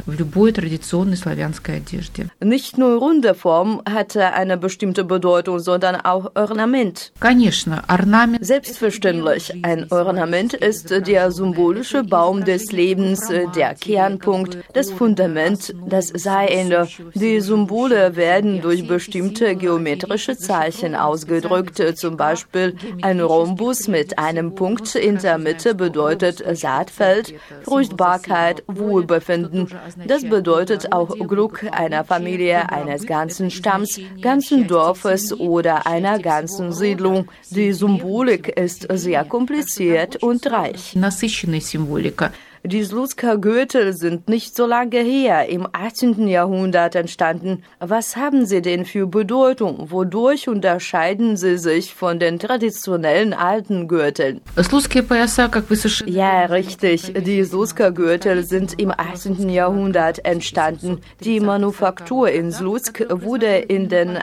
Nicht nur runde Form hatte eine bestimmte Bedeutung, sondern auch Ornament. Selbstverständlich, ein Ornament ist der symbolische Baum des Lebens, der Kernpunkt, das Fundament, das Seiende. Die Symbole werden durch bestimmte geometrische Zeichen ausgedrückt. Zum Beispiel ein Rhombus mit einem Punkt in der Mitte bedeutet Saatfeld, Fruchtbarkeit, Wohlbefinden. Das bedeutet auch Glück einer Familie, eines ganzen Stamms, ganzen Dorfes oder einer ganzen Siedlung. Die Symbolik ist sehr kompliziert und reich. Die Slutsker Gürtel sind nicht so lange her, im 18. Jahrhundert entstanden. Was haben sie denn für Bedeutung? Wodurch unterscheiden sie sich von den traditionellen alten Gürteln? Ja, richtig. Die Slutsker Gürtel sind im 18. Jahrhundert entstanden. Die Manufaktur in Slutsk wurde in den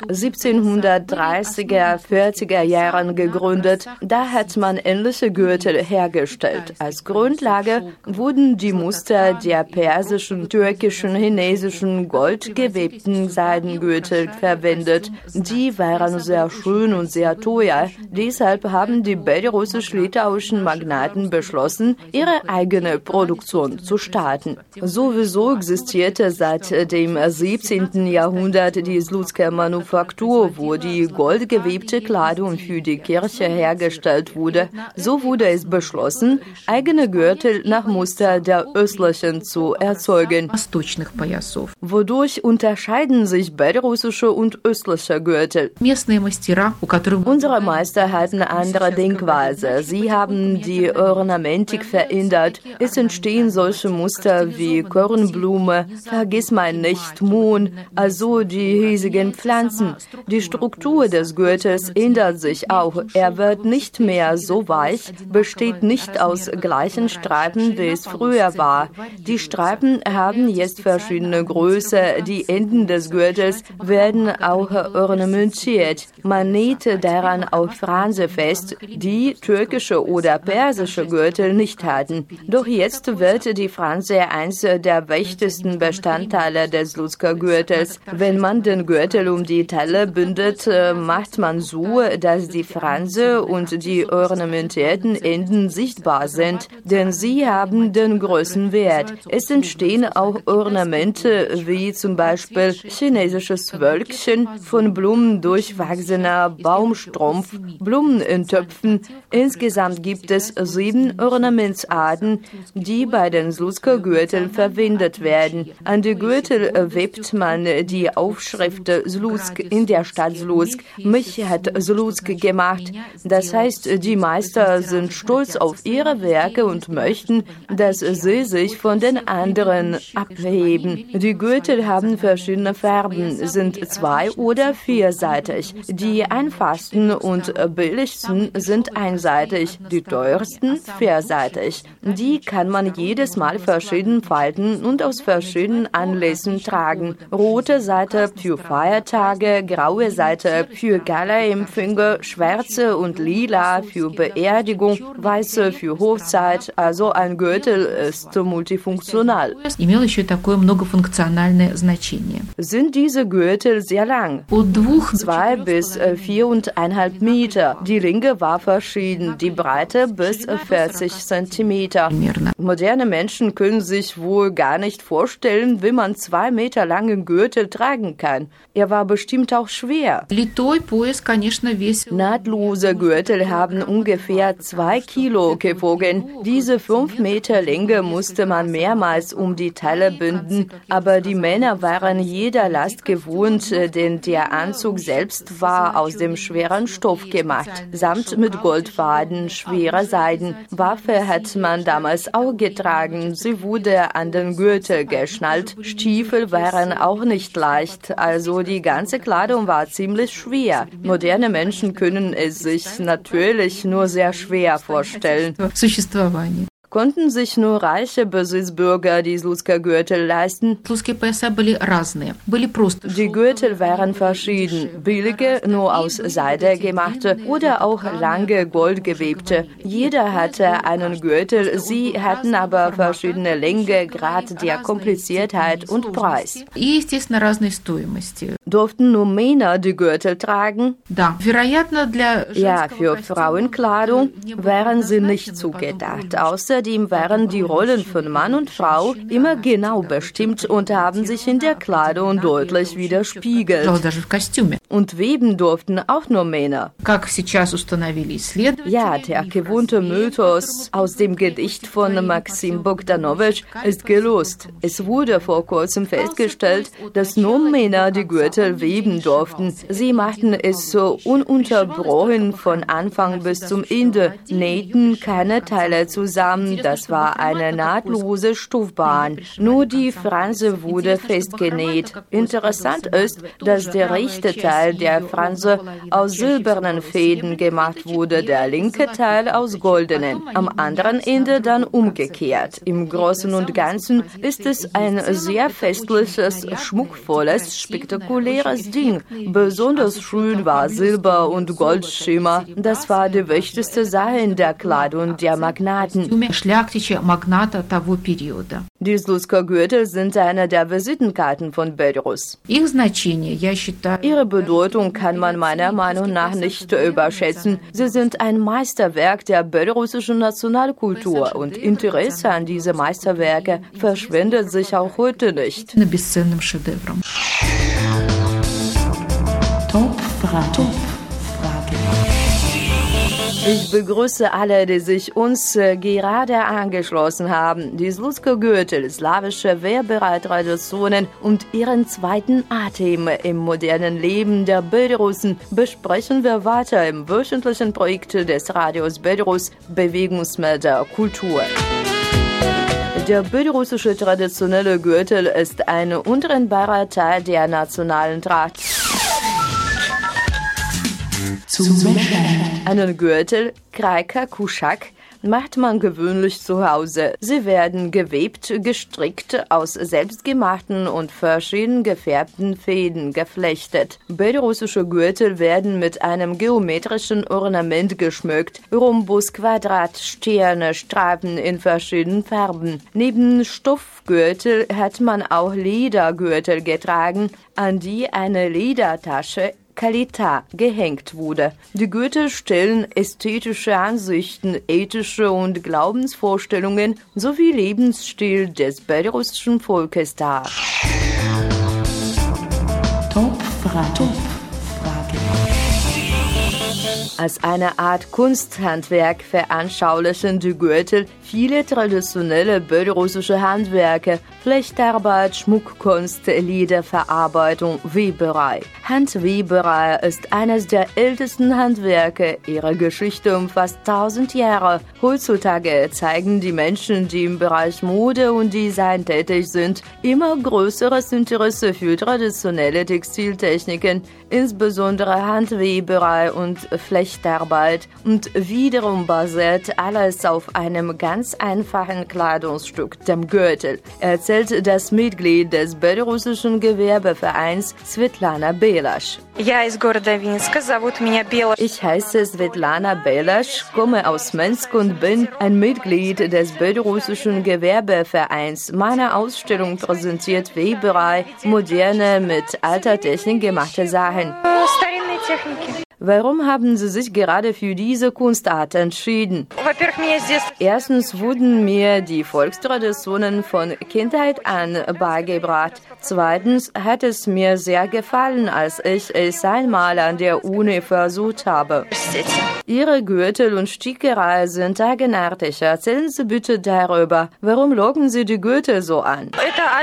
1730er, 40er Jahren gegründet. Da hat man ähnliche Gürtel hergestellt. Als Grundlage wurden die Muster der persischen, türkischen, chinesischen, goldgewebten Seidengürtel verwendet. Die waren sehr schön und sehr teuer. Deshalb haben die belarussisch-litauischen Magnaten beschlossen, ihre eigene Produktion zu starten. Sowieso existierte seit dem 17. Jahrhundert die Slutsker Manufaktur, wo die goldgewebte Kleidung für die Kirche hergestellt wurde. So wurde es beschlossen, eigene Gürtel nach Muster der östlichen zu erzeugen. Wodurch unterscheiden sich belarussische und östliche Gürtel? Unsere Meister hatten andere Denkweise. Sie haben die Ornamentik verändert. Es entstehen solche Muster wie Kornblume, Vergissmeinnicht, Mohn, also die hiesigen Pflanzen. Die Struktur des Gürtels ändert sich auch. Er wird nicht mehr so weich, besteht nicht aus gleichen Streifen, wie es früher war. Die Streifen haben jetzt verschiedene Größe. Die Enden des Gürtels werden auch ornamentiert. Man nähte daran auch Franse fest, die türkische oder persische Gürtel nicht hatten. Doch jetzt wird die Franse eins der wichtigsten Bestandteile des Slutsker Gürtels. Wenn man den Gürtel um die Taille bindet, macht man so, dass die Franse und die ornamentierten Enden sichtbar sind, denn sie haben den größten Wert. Es entstehen auch Ornamente wie zum Beispiel chinesisches Wölkchen, von Blumen durchwachsener Baumstrumpf, Blumen in Töpfen. Insgesamt gibt es 7 Ornamentsarten, die bei den Slutsker Gürteln verwendet werden. An die Gürtel webt man die Aufschrift Slutsk in der Stadt Slutsk. Mich hat Slutsk gemacht. Das heißt, die Meister sind stolz auf ihre Werke und möchten, dass sie sich von den anderen abheben. Die Gürtel haben verschiedene Farben, sind zwei- oder vierseitig. Die einfachsten und billigsten sind einseitig, die teuersten vierseitig. Die kann man jedes Mal verschieden falten und aus verschiedenen Anlässen tragen. Rote Seite für Feiertage, graue Seite für Gala-Empfänge, schwarze und lila für Beerdigung, weiße für Hochzeit. Also ein Gürtel ist multifunktional. Sind diese Gürtel sehr lang? 2 bis 4,5 Meter. Die Länge war verschieden, die Breite bis 40 Zentimeter. Moderne Menschen können sich wohl gar nicht vorstellen, wie man 2 Meter langen Gürtel tragen kann. Er war bestimmt auch schwer. Nahtlose Gürtel haben ungefähr 2 Kilo gewogen. Diese 5 Meter Länge musste man mehrmals um die Taille binden, aber die Männer waren jeder Last gewohnt, denn der Anzug selbst war aus dem schweren Stoff gemacht, samt mit Goldfaden, schwerer Seiden. Waffe hat man damals auch getragen, sie wurde an den Gürtel geschnallt. Stiefel waren auch nicht leicht, also die ganze Kleidung war ziemlich schwer. Moderne Menschen können es sich natürlich nur sehr schwer vorstellen. Konnten sich nur reiche Besitzbürger die Sluska-Gürtel leisten? Die Gürtel waren verschieden, billige, nur aus Seide gemachte oder auch lange goldgewebte. Jeder hatte einen Gürtel, sie hatten aber verschiedene Länge, Grad der Kompliziertheit und Preis. Durften nur Männer die Gürtel tragen? Ja, für Frauenkleidung waren sie nicht zugedacht. Außerdem waren die Rollen von Mann und Frau immer genau bestimmt und haben sich in der Kleidung deutlich widerspiegelt. Und weben durften auch nur Männer. Ja, der gewohnte Mythos aus dem Gedicht von Maxim Bogdanowitsch ist gelöst. Es wurde vor kurzem festgestellt, dass nur Männer die Gürtel weben durften. Sie machten es so ununterbrochen von Anfang bis zum Ende, nähten keine Teile zusammen. Das war eine nahtlose Stoffbahn. Nur die Franse wurde festgenäht. Interessant ist, dass der rechte Teil der Franse aus silbernen Fäden gemacht wurde, der linke Teil aus goldenen. Am anderen Ende dann umgekehrt. Im Großen und Ganzen ist es ein sehr festliches, schmuckvolles, spektakuläres Ding. Besonders schön war Silber- und Goldschimmer. Das war die wichtigste Sache in der Kleidung der Magnaten. Die Sluska-Gürtel sind eine der Visitenkarten von Belarus. Ihre Bedeutung kann man meiner Meinung nach nicht überschätzen. Sie sind ein Meisterwerk der belarussischen Nationalkultur und Interesse an diese Meisterwerke verschwendet sich auch heute nicht. Ich begrüße alle, die sich uns gerade angeschlossen haben. Die Sluska-Gürtel, slawische Wehrbereit-Traditionen und ihren zweiten Atem im modernen Leben der Belarussen besprechen wir weiter im wöchentlichen Projekt des Radios Belarus Bewegungsmelder Kultur. Der belarussische traditionelle Gürtel ist ein untrennbarer Teil der nationalen Tracht. Einen Gürtel, Kraika Kuschak, macht man gewöhnlich zu Hause. Sie werden gewebt, gestrickt, aus selbstgemachten und verschieden gefärbten Fäden geflechtet. Belarussische Gürtel werden mit einem geometrischen Ornament geschmückt. Rhombus, Quadrat, Sterne, Streifen in verschiedenen Farben. Neben Stoffgürtel hat man auch Ledergürtel getragen, an die eine Ledertasche Kalita gehängt wurde. Die Gürtel stellen ästhetische Ansichten, ethische und Glaubensvorstellungen sowie Lebensstil des belarussischen Volkes dar. Top-Frage. Als eine Art Kunsthandwerk veranschaulichen die Gürtel viele traditionelle belarussische Handwerke, Flechtarbeit, Schmuckkunst, Lederverarbeitung, Weberei. Handweberei ist eines der ältesten Handwerke. Ihre Geschichte umfasst 1000 Jahre. Heutzutage zeigen die Menschen, die im Bereich Mode und Design tätig sind, immer größeres Interesse für traditionelle Textiltechniken, insbesondere Handweberei und Flechtarbeit. Und wiederum basiert alles auf einem ganz einfachen Kleidungsstück, dem Gürtel, erzählt das Mitglied des belarussischen Gewerbevereins Svetlana Belasch. Ich heiße Svetlana Belasch, komme aus Minsk und bin ein Mitglied des belarussischen Gewerbevereins. Meine Ausstellung präsentiert Weberei, moderne, mit alter Technik gemachte Sachen. Warum haben Sie sich gerade für diese Kunstart entschieden? Erstens wurden mir die Volkstraditionen von Kindheit an beigebracht. Zweitens hat es mir sehr gefallen, als ich es einmal an der Uni versucht habe. Ihre Gürtel und Stickerei sind eigenartig. Erzählen Sie bitte darüber. Warum locken Sie die Gürtel so an?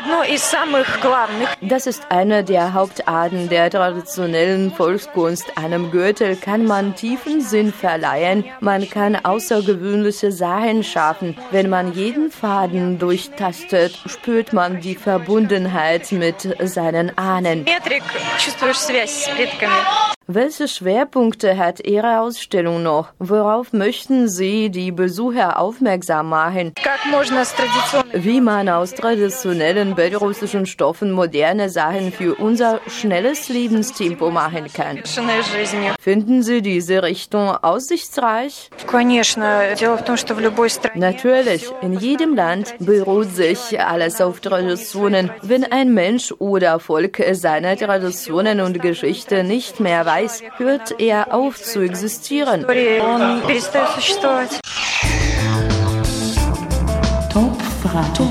Das ist eine der Hauptarten der traditionellen Volkskunst. Einem Gürtel kann man tiefen Sinn verleihen. Man kann außergewöhnliche Sachen schaffen. Wenn man jeden Faden durchtastet, spürt man die Verbundenheit mit seinen Ahnen. Welche Schwerpunkte hat Ihre Ausstellung noch? Worauf möchten Sie die Besucher aufmerksam machen? Wie man aus traditionellen belarussischen Stoffen moderne Sachen für unser schnelles Lebenstempo machen kann. Finden Sie diese Richtung aussichtsreich? Natürlich, in jedem Land beruht sich alles auf Traditionen. Wenn ein Mensch oder Volk seine Traditionen und Geschichte nicht mehr weiß, hört er auf zu existieren. Top-Frage.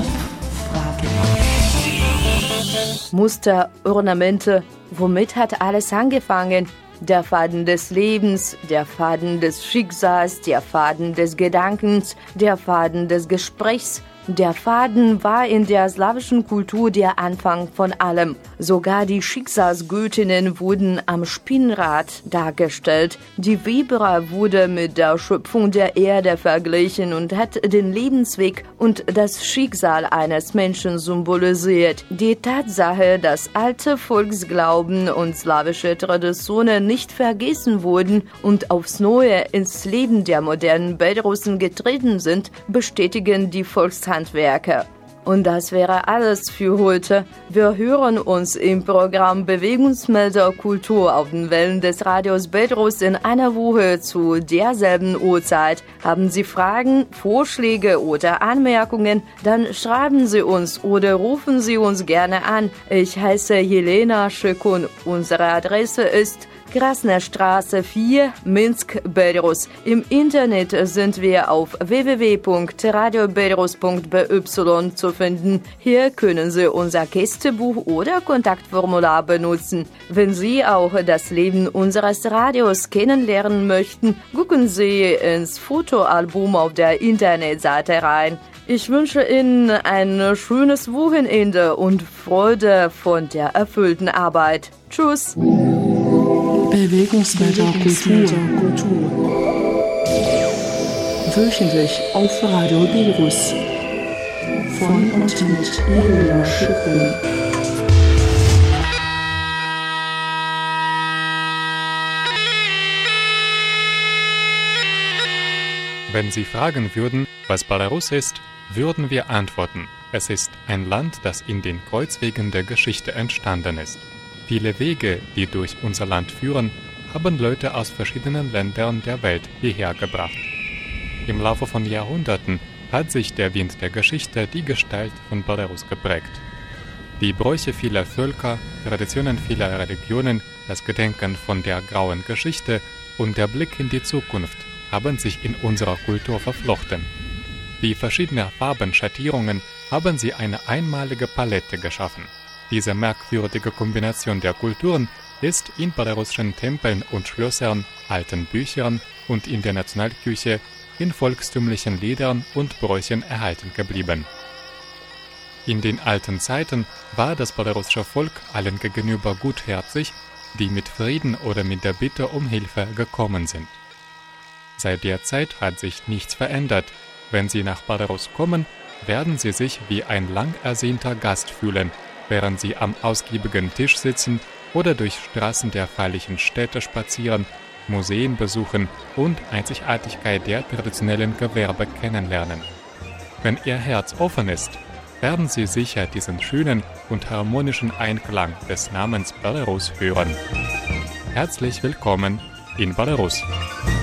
Muster, Ornamente, womit hat alles angefangen? Der Faden des Lebens, der Faden des Schicksals, der Faden des Gedankens, der Faden des Gesprächs. Der Faden war in der slawischen Kultur der Anfang von allem. Sogar die Schicksalsgöttinnen wurden am Spinnrad dargestellt. Die Weberei wurde mit der Schöpfung der Erde verglichen und hat den Lebensweg und das Schicksal eines Menschen symbolisiert. Die Tatsache, dass alte Volksglauben und slawische Traditionen nicht vergessen wurden und aufs Neue ins Leben der modernen Belarussen getreten sind, bestätigen die Volkshandwerke. Und das wäre alles für heute. Wir hören uns im Programm Bewegungsmelder Kultur auf den Wellen des Radios Belarus in einer Woche zu derselben Uhrzeit. Haben Sie Fragen, Vorschläge oder Anmerkungen? Dann schreiben Sie uns oder rufen Sie uns gerne an. Ich heiße Jelena Schekun. Unsere Adresse ist Krasnerstraße 4, Minsk, Belarus. Im Internet sind wir auf www.radiobelarus.by zu finden. Hier können Sie unser Gästebuch oder Kontaktformular benutzen. Wenn Sie auch das Leben unseres Radios kennenlernen möchten, gucken Sie ins Fotoalbum auf der Internetseite rein. Ich wünsche Ihnen ein schönes Wochenende und Freude von der erfüllten Arbeit. Tschüss! Bewegungsmelder Kultur. Wöchentlich auf Radio Belarus. Von und mit Jelena Schekun. Wenn Sie fragen würden, was Belarus ist, würden wir antworten. Es ist ein Land, das in den Kreuzwegen der Geschichte entstanden ist. Viele Wege, die durch unser Land führen, haben Leute aus verschiedenen Ländern der Welt hierher gebracht. Im Laufe von Jahrhunderten hat sich der Wind der Geschichte die Gestalt von Belarus geprägt. Die Bräuche vieler Völker, Traditionen vieler Religionen, das Gedenken von der grauen Geschichte und der Blick in die Zukunft haben sich in unserer Kultur verflochten. Wie verschiedene Farbenschattierungen haben sie eine einmalige Palette geschaffen. Diese merkwürdige Kombination der Kulturen ist in belarussischen Tempeln und Schlössern, alten Büchern und in der Nationalküche in volkstümlichen Liedern und Bräuchen erhalten geblieben. In den alten Zeiten war das belarussische Volk allen gegenüber gutherzig, die mit Frieden oder mit der Bitte um Hilfe gekommen sind. Seit der Zeit hat sich nichts verändert. Wenn Sie nach Belarus kommen, werden Sie sich wie ein lang ersehnter Gast fühlen, während Sie am ausgiebigen Tisch sitzen oder durch Straßen der feierlichen Städte spazieren, Museen besuchen und Einzigartigkeit der traditionellen Gewerbe kennenlernen. Wenn Ihr Herz offen ist, werden Sie sicher diesen schönen und harmonischen Einklang des Namens Belarus hören. Herzlich willkommen in Belarus.